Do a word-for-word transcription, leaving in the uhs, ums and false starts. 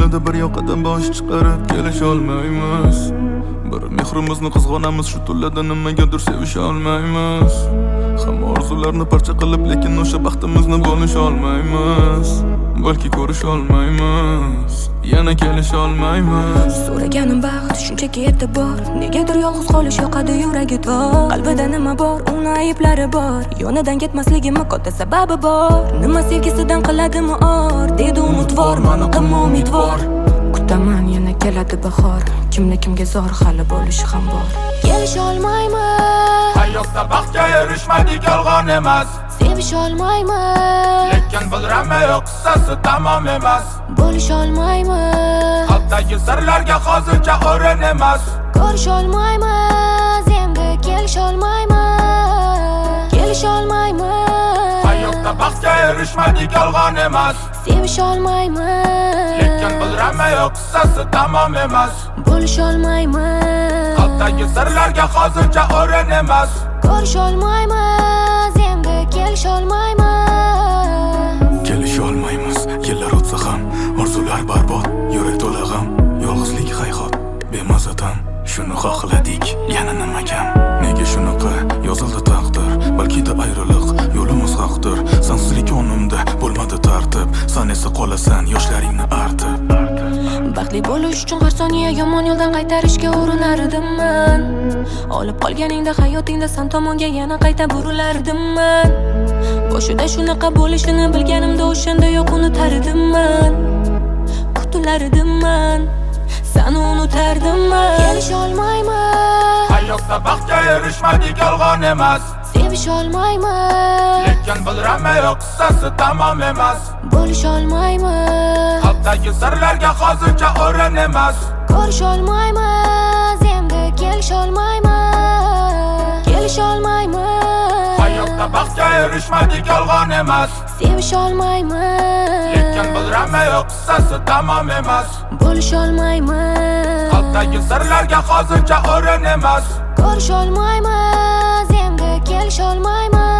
yo'lida bir yoqadan bosh chiqarib kelisha olmaymiz. Bir mehrimizni qizg'onamiz, shu tunlarda nimagadir sevisha olmaymiz. Hamma orzularni parcha qilib, lekin o'sha baxtimizni bo'lisha olmaymiz. Balki ko'risha olmaymiz, yana kelisha olmaymiz. So'raganim baxt shunchaki e'tibor, negadir yolg'iz qolish yoqadi yuragi tor. Qalbida nima bor, uni ayblari bor, yonidan ketmasligim katta sababi bor. Nima sevgisidan qiladimi or, dedi umidvor, mani qilma umidvor. Kutaman yana keladi bahor, kimni kimga zor hali bo'lishi ham bor. Kelisha olmaymiz, hayotda baxtga erishmadik yolg'on emas. Sevisha olmaymiz, lekin bilraman yo'q qissasi tamom emas. bo'lisha olmaymiz, qalbdagi sirlarga hozircha o'rin emas. ko'risha olmaymiz, endi kelisha olmaymiz, kelisha olmaymiz. Hayotda baxtga erishmadik yolg'on emas. Sevisha olmaymiz, lekin bilraman yo'q qissasi tamom emas. bo'lisha olmaymiz, qalbdagi sirlarga hozircha o'rin emas. ko'risha olmaymiz, endi kelisha olmaymiz. Kelisha olmaymiz, yillar o'tsa ham, orzular barbod, yurak to'la g'am, yolg'izlik hayhot, bemazadan shuni xohladik, yana nima kam? Nega shunaqa yozildi taqdir? Balki-da ayriliq yo'limiz haqdir. Sensizlik o'nimda bo'lmadi tartib, sen esa qolasan yoshlaringni artib. Baxtli bo'lish uchun har soniya yomon yo'ldan qaytarishga urinardimman. Olib qolganingda hayotingda sen tomonga yana qayta burilardimman. Boshida shunaqa bo'lishini bilganimda o'shanda yo'q unutardimman. Kutilardimman, seni unutardimman. Kelisha olmaymiz, hayotda baxtga erishmadik yolg'on emas. sevisha olmaymiz, lekin bilraman yo'q qissasi tamom emas. bo'lisha olmaymiz, qalbdagi sirlarga hozircha o'rin emas. ko'risha olmaymiz, endi kelisha olmaymiz, kelisha olmaymiz. Hayotda baxtga erishmadik yolg'on emas. Sevisha olmaymiz, lekin bilraman yo'q qissasi tamom emas. bo'lisha olmaymiz, qalbdagi sirlarga hozircha o'rin emas. ko'risha olmaymiz, endi kelisha olmaymiz.